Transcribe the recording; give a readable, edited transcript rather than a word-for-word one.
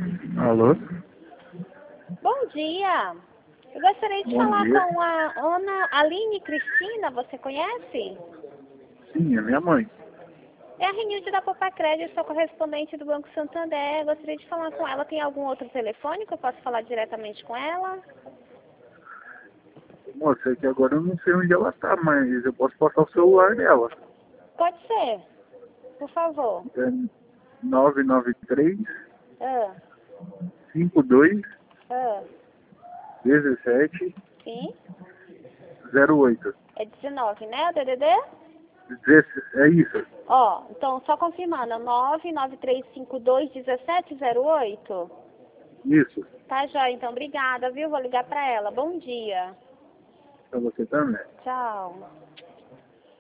Alô? Bom dia. Eu gostaria de Bom falar dia. com a Ana Aline Cristina, você conhece? Sim, é minha mãe. É a Renilde da Popacred, sou correspondente do Banco Santander. Eu gostaria de falar com ela. Tem algum outro telefone que eu possa falar diretamente com ela? Moça, é que agora eu não sei onde ela tá, mas eu posso passar o celular dela. Pode ser, por favor. É 993 Ah, 52 ah, 17 sim? 08. É 19, né, o DDD? É isso. Ó, então só confirmando, 993521708. Isso. Tá, joia, então obrigada, viu? Vou ligar pra ela. Bom dia. Pra você também. Tchau.